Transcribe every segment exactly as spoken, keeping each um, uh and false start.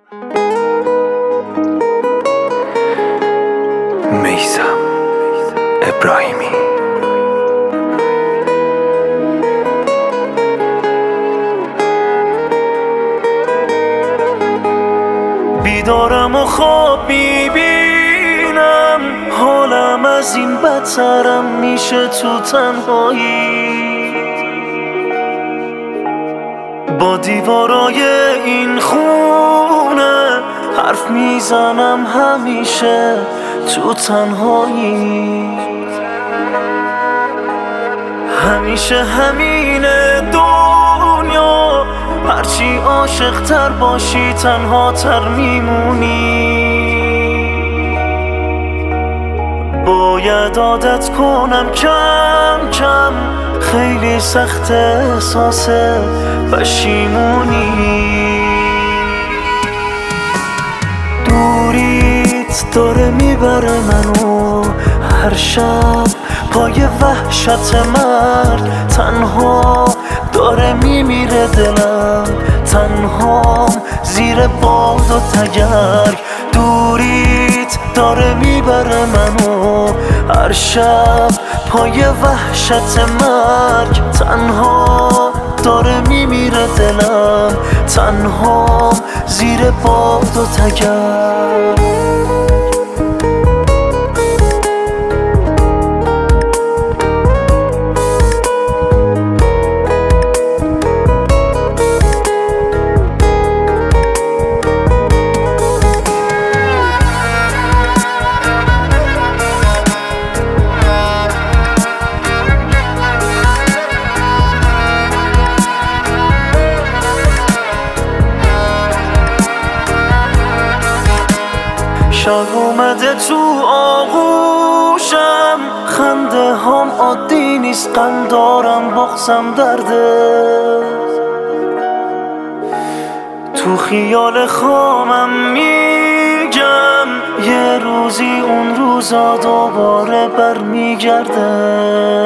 میثم ابراهیمی. بیدارم و خواب میبینم، حالم از این بدترم میشه تو تنهایی. با دیوارای این خونه حرف میزنم همیشه تو تنهایی. همیشه همینه دنیا، هرچی عاشق تر باشی تنها تر میمونی. باید عادت کنم کم کم، خیلی سخت احساس پشیمونی. دوریت داره میبره منو هر شب پای وحشت مرگ. تنها داره میمیره دلم، تنهام زیر باد و تگرگ. دوریت داره میبره منو هر شب پای وحشت مرگ. تنها داره میمیره دلم، تنهام زیر باد و تگرگ. شب اومده تو آغوشم، خنده هم عادی نیست، غم دارم بغزم درده. تو خیال خامم میگم یه روزی اون روزا دوباره برمیگرده.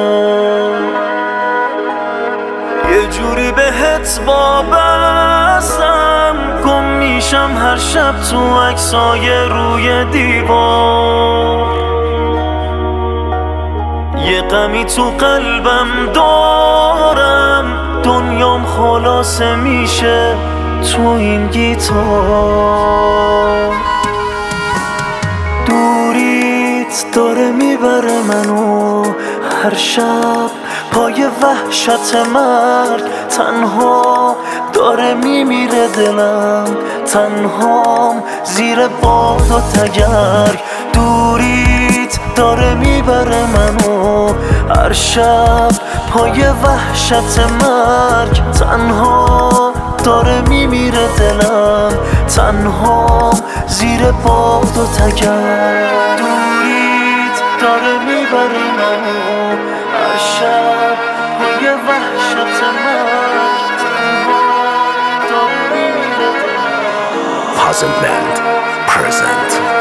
یه جوری بهت وابستم، گم میشم هر شب تو عکسای روی دیوار. یه غمی تو قلبم دارم، دنیام خلاصه میشه تو این گیتار. دوریت داره میبره منو هر شب پای وحشت مرگ. تنها داره میمیره دلم، تنهام زیر باد و تگرگ. دوریت داره میبره منو هر شب پای وحشت مرگ. تنها داره میمیره دلم، تنهام زیر باد و تگرگ. دوریت داره میبره منو هر شب پای وحشت مرگ. تنها داره میمیره دلم. Puzzle Band present